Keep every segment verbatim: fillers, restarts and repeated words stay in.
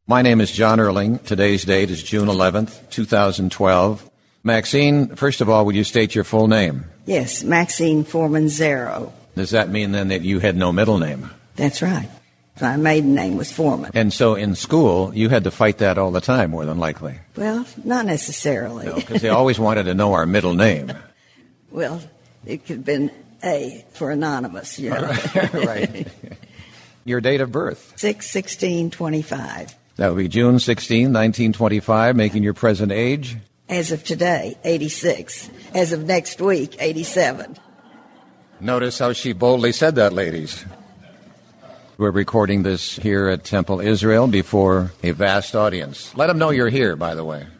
My name is John Erling. Today's date is June eleventh, two thousand twelve. Maxine, first of all, would you state your full name? Yes, Maxine Foreman Zero. Does that mean then that you had no middle name? That's right. My maiden name was Foreman. And so in school, you had to fight that all the time, more than likely. Well, not necessarily. No, because they always wanted to know our middle name. Well, it could have been A for anonymous, you know. Right. Your date of birth? six sixteen twenty-five. That would be June sixteenth, nineteen twenty-five, making your present age? As of today, eighty-six. As of next week, eighty-seven. Notice how she boldly said that, ladies. We're recording this here at Temple Israel before a vast audience. Let them know you're here, by the way.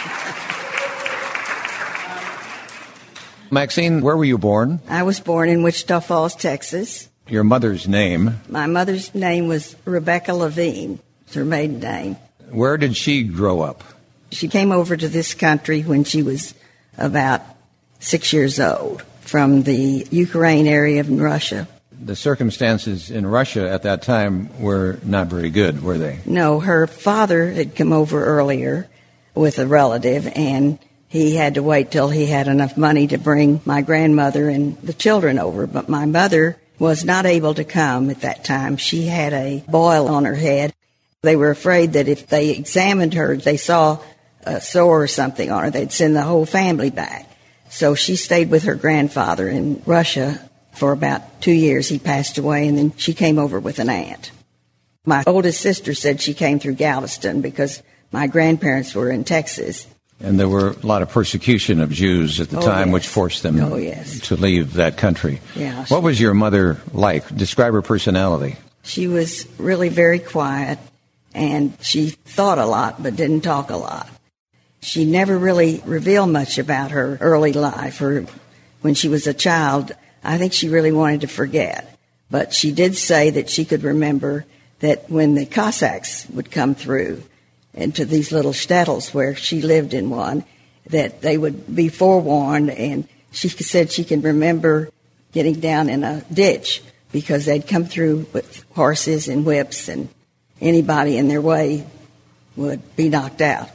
Maxine, where were you born? I was born in Wichita Falls, Texas. Your mother's name? My mother's name was Rebecca Levine. It's her maiden name. Where did she grow up? She came over to this country when she was about six years old from the Ukraine area of Russia. The circumstances in Russia at that time were not very good, were they? No, her father had come over earlier with a relative, and he had to wait till he had enough money to bring my grandmother and the children over. But my mother was not able to come at that time. She had a boil on her head. They were afraid that if they examined her, they saw a sore or something on her, they'd send the whole family back. So she stayed with her grandfather in Russia for about two years. He passed away, and then she came over with an aunt. My oldest sister said she came through Galveston because my grandparents were in Texas. And there were a lot of persecution of Jews at the Oh, time, yes. which forced them Oh, yes. to leave that country. Yeah, What was your mother like? Describe her personality. She was really very quiet, and she thought a lot but didn't talk a lot. She never really revealed much about her early life, or when she was a child. I think she really wanted to forget. But she did say that she could remember that when the Cossacks would come through into these little shtetls where she lived in one, that they would be forewarned, and she said she can remember getting down in a ditch because they'd come through with horses and whips, and anybody in their way would be knocked out.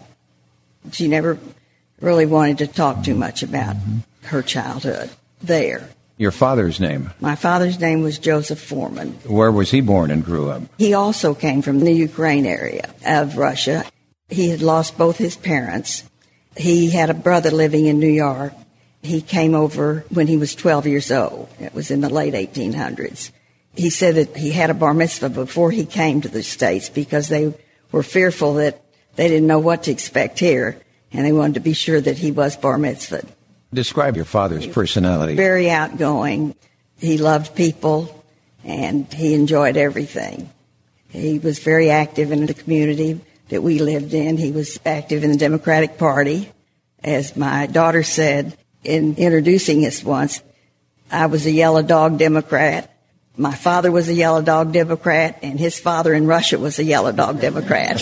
She never really wanted to talk too much about her childhood there. Your father's name? My father's name was Joseph Foreman. Where was he born and grew up? He also came from the Ukraine area of Russia. He had lost both his parents. He had a brother living in New York. He came over when he was twelve years old. It was in the late eighteen hundreds. He said that he had a bar mitzvah before he came to the States because they were fearful that they didn't know what to expect here, and they wanted to be sure that he was bar mitzvahed. Describe your father's personality. Very outgoing. He loved people, and he enjoyed everything. He was very active in the community that we lived in. He was active in the Democratic Party. As my daughter said in introducing us once, I was a yellow dog Democrat. My father was a yellow dog Democrat, and his father in Russia was a yellow dog Democrat.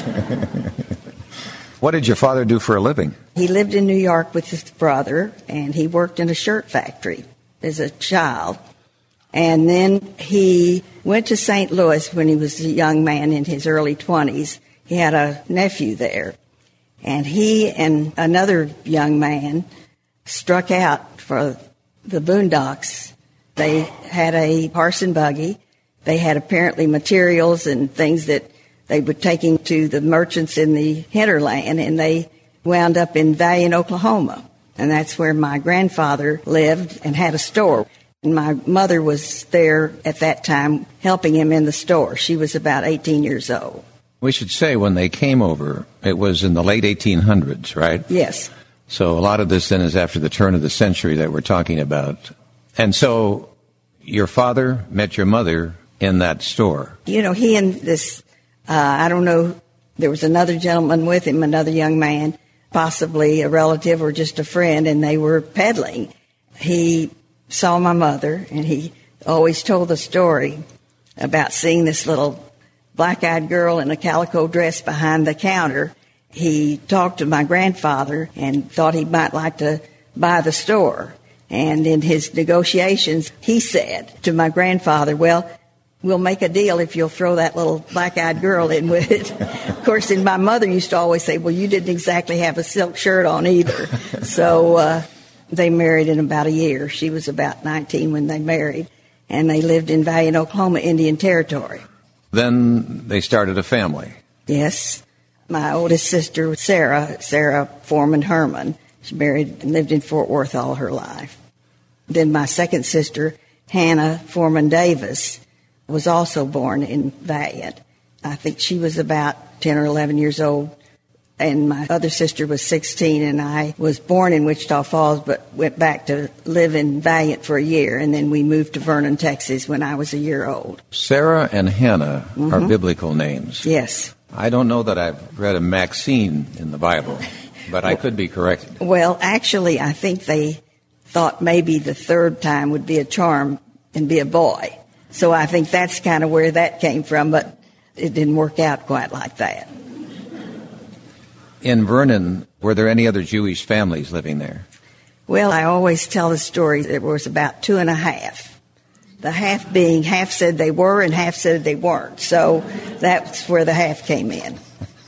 What did your father do for a living? He lived in New York with his brother, and he worked in a shirt factory as a child. And then he went to Saint Louis when he was a young man in his early twenties. He had a nephew there. And he and another young man struck out for the boondocks. They had a horse and buggy. They had apparently materials and things that they were taking to the merchants in the hinterland, and they wound up in Valiant, Oklahoma. And that's where my grandfather lived and had a store. And my mother was there at that time helping him in the store. She was about eighteen years old. We should say when they came over, it was in the late eighteen hundreds, right? Yes. So a lot of this then is after the turn of the century that we're talking about. And so your father met your mother in that store. You know, he and this, uh, I don't know, there was another gentleman with him, another young man, possibly a relative or just a friend, and they were peddling. He saw my mother, and he always told the story about seeing this little black-eyed girl in a calico dress behind the counter. He talked to my grandfather and thought he might like to buy the store. And in his negotiations, he said to my grandfather, well, we'll make a deal if you'll throw that little black-eyed girl in with it. Of course, and my mother used to always say, well, you didn't exactly have a silk shirt on either. So uh, they married in about a year. She was about nineteen when they married, and they lived in Valiant, Oklahoma, Indian Territory. Then they started a family. Yes. My oldest sister, Sarah, Sarah Foreman Herman, she married and lived in Fort Worth all her life. Then my second sister, Hannah Foreman Davis, was also born in Valiant. I think she was about ten or eleven years old, and my other sister was sixteen, and I was born in Wichita Falls but went back to live in Valiant for a year, and then we moved to Vernon, Texas when I was a year old. Sarah and Hannah mm-hmm. are biblical names. Yes. I don't know that I've read a Maxine in the Bible, but I could be corrected. Well, actually, I think they thought maybe the third time would be a charm and be a boy. So I think that's kind of where that came from, but it didn't work out quite like that. In Vernon, were there any other Jewish families living there? Well, I always tell the story. There was about two and a half. The half being half said they were and half said they weren't. So that's where the half came in.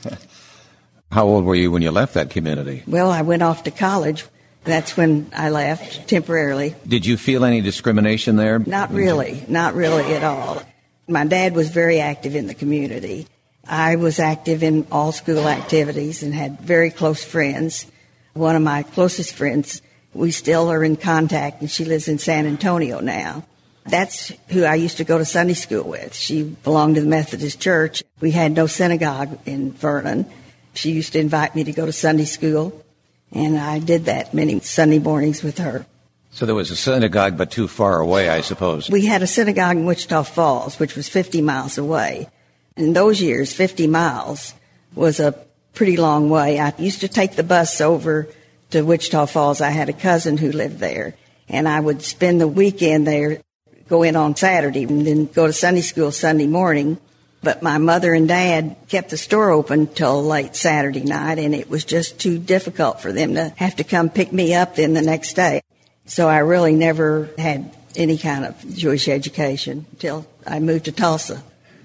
How old were you when you left that community? Well, I went off to college. That's when I left temporarily. Did you feel any discrimination there? Not really. Not really at all. My dad was very active in the community. I was active in all school activities and had very close friends. One of my closest friends, we still are in contact, and she lives in San Antonio now. That's who I used to go to Sunday school with. She belonged to the Methodist Church. We had no synagogue in Vernon. She used to invite me to go to Sunday school, and I did that many Sunday mornings with her. So there was a synagogue, but too far away, I suppose. We had a synagogue in Wichita Falls, which was fifty miles away. In those years, fifty miles was a pretty long way. I used to take the bus over to Wichita Falls. I had a cousin who lived there, and I would spend the weekend there, go in on Saturday, and then go to Sunday school Sunday morning. But my mother and dad kept the store open till late Saturday night, and it was just too difficult for them to have to come pick me up then the next day. So I really never had any kind of Jewish education until I moved to Tulsa.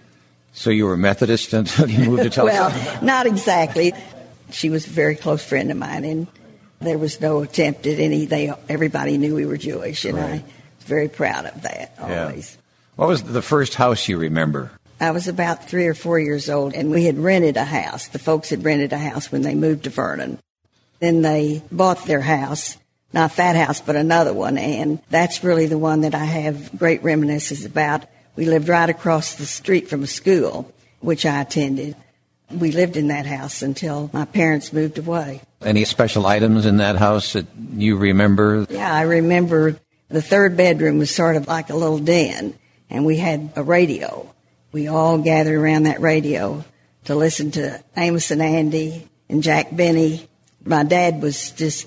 So you were Methodist until you moved to Tulsa? Well, not exactly. She was a very close friend of mine, and there was no attempt at any. They everybody knew we were Jewish, and right. I was very proud of that always. Yeah. What was the first house you remember? I was about three or four years old, and we had rented a house. The folks had rented a house when they moved to Vernon. Then they bought their house, not that house, but another one, and that's really the one that I have great reminiscences about. We lived right across the street from a school, which I attended. We lived in that house until my parents moved away. Any special items in that house that you remember? Yeah, I remember the third bedroom was sort of like a little den, and we had a radio. We all gathered around that radio to listen to Amos and Andy and Jack Benny. My dad was just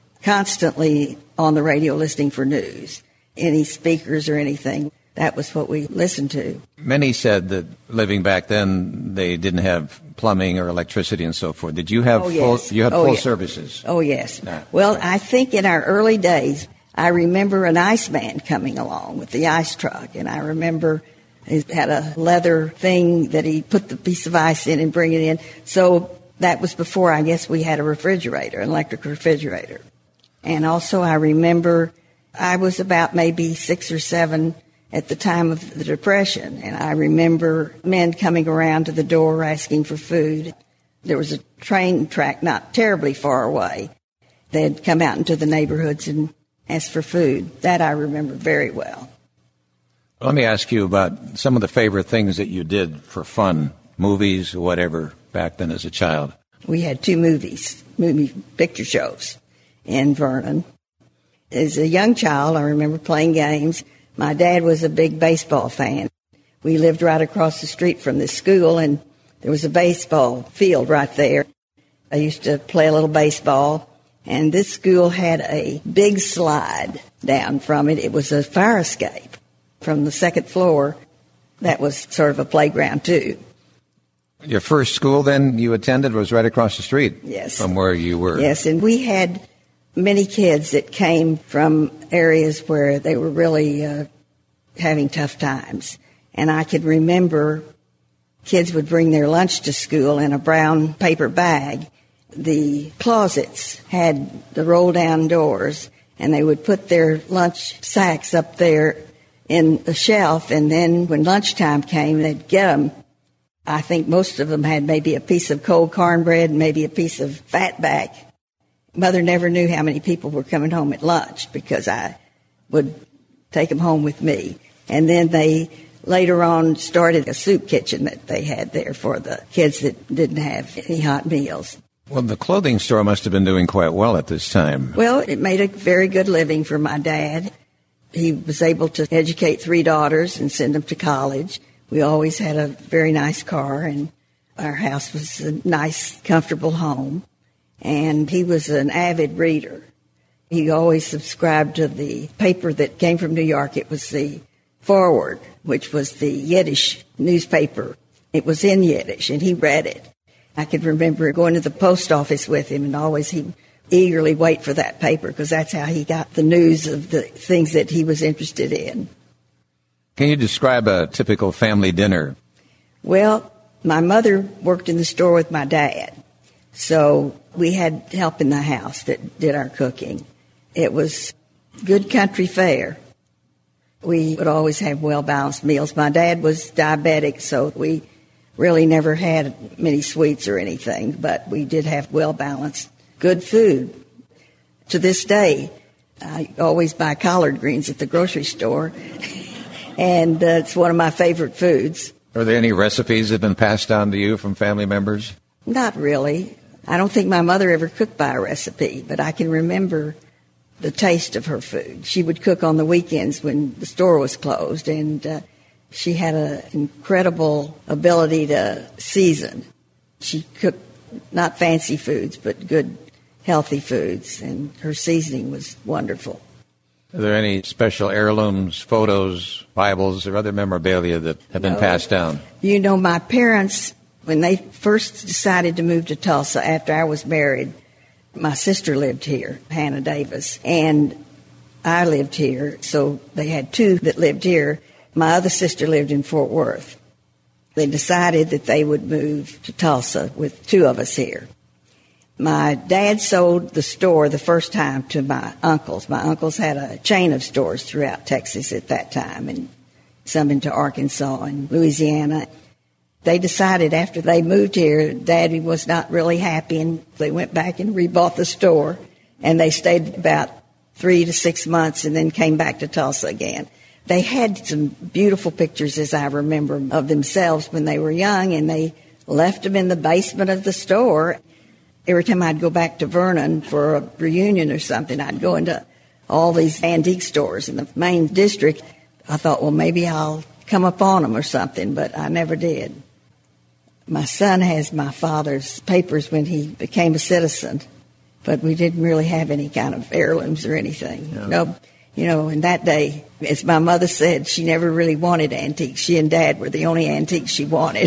constantly on the radio listening for news, any speakers or anything. That was what we listened to. Many said that living back then, they didn't have plumbing or electricity and so forth. Did you have oh, yes. full, you had oh, full yes. services? Oh, yes. Ah, well, right. I think in our early days, I remember an iceman coming along with the ice truck, and I remember he had a leather thing that he put the piece of ice in and bring it in. So that was before, I guess, we had a refrigerator, an electric refrigerator. And also I remember I was about maybe six or seven at the time of the Depression, and I remember men coming around to the door asking for food. There was a train track not terribly far away. They'd come out into the neighborhoods and ask for food. That I remember very well. Let me ask you about some of the favorite things that you did for fun, movies, whatever, back then as a child. We had two movies, movie picture shows in Vernon. As a young child, I remember playing games. My dad was a big baseball fan. We lived right across the street from this school, and there was a baseball field right there. I used to play a little baseball, and this school had a big slide down from it. It was a fire escape from the second floor. That was sort of a playground, too. Your first school, then, you attended was right across the street yes. from where you were. Yes, and we had many kids that came from areas where they were really uh, having tough times. And I could remember kids would bring their lunch to school in a brown paper bag. The closets had the roll-down doors, and they would put their lunch sacks up there in the shelf, and then when lunchtime came, they'd get them. I think most of them had maybe a piece of cold cornbread and maybe a piece of fatback. Mother never knew how many people were coming home at lunch because I would take them home with me. And then they later on started a soup kitchen that they had there for the kids that didn't have any hot meals. Well, the clothing store must have been doing quite well at this time. Well, it made a very good living for my dad. He was able to educate three daughters and send them to college. We always had a very nice car, and our house was a nice, comfortable home. And he was an avid reader. He always subscribed to the paper that came from New York. It was the Forward, which was the Yiddish newspaper. It was in Yiddish, and he read it. I could remember going to the post office with him, and always he eagerly wait for that paper because that's how he got the news of the things that he was interested in. Can you describe a typical family dinner? Well, my mother worked in the store with my dad, so we had help in the house that did our cooking. It was good country fare. We would always have well-balanced meals. My dad was diabetic, so we really never had many sweets or anything, but we did have well-balanced, good food. To this day, I always buy collard greens at the grocery store, and uh, it's one of my favorite foods. Are there any recipes that have been passed down to you from family members? Not really. I don't think my mother ever cooked by a recipe, but I can remember the taste of her food. She would cook on the weekends when the store was closed, and uh, she had an incredible ability to season. She cooked not fancy foods, but good, healthy foods, and her seasoning was wonderful. Are there any special heirlooms, photos, Bibles, or other memorabilia that have been No. passed down? You know, my parents, when they first decided to move to Tulsa after I was married, my sister lived here, Hannah Davis, and I lived here, so they had two that lived here. My other sister lived in Fort Worth. They decided that they would move to Tulsa with two of us here. My dad sold the store the first time to my uncles. My uncles had a chain of stores throughout Texas at that time, and some into Arkansas and Louisiana. They decided after they moved here, Daddy was not really happy, and they went back and rebought the store, and they stayed about three to six months and then came back to Tulsa again. They had some beautiful pictures, as I remember, of themselves when they were young, and they left them in the basement of the store. Every time I'd go back to Vernon for a reunion or something, I'd go into all these antique stores in the main district. I thought, well, maybe I'll come upon them or something, but I never did. My son has my father's papers when he became a citizen, but we didn't really have any kind of heirlooms or anything. No. No, you know, in that day, as my mother said, she never really wanted antiques. She and Dad were the only antiques she wanted.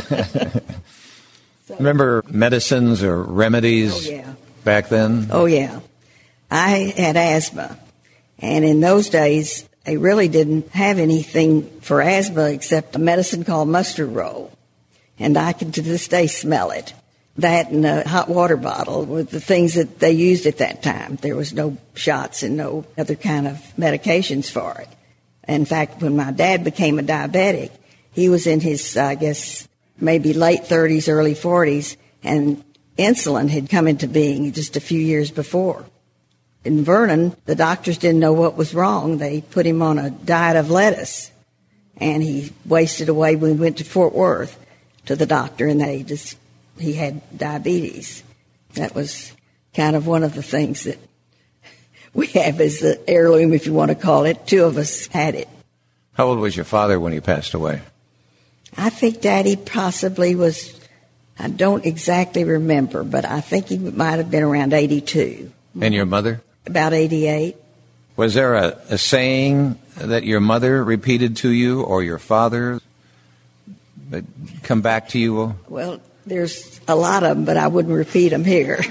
So, remember medicines or remedies oh, yeah. back then? Oh, yeah. I had asthma, and in those days, they really didn't have anything for asthma except a medicine called mustard roll, and I can to this day smell it. That and a hot water bottle were the things that they used at that time. There was no shots and no other kind of medications for it. In fact, when my dad became a diabetic, he was in his, I guess, maybe late thirties, early forties, and insulin had come into being just a few years before. In Vernon, the doctors didn't know what was wrong. They put him on a diet of lettuce, and he wasted away when we went to Fort Worth to the doctor, and they just, he had diabetes. That was kind of one of the things that we have as an heirloom, if you want to call it. Two of us had it. How old was your father when he passed away? I think Daddy possibly was, I don't exactly remember, but I think he might have been around eighty-two. And your mother? About eighty-eight. Was there a, a saying that your mother repeated to you or your father that come back to you? Well, there's a lot of them, but I wouldn't repeat them here.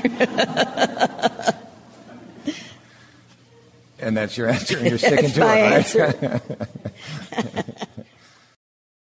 And that's your answer, and you're sticking That's to my it, right? answer.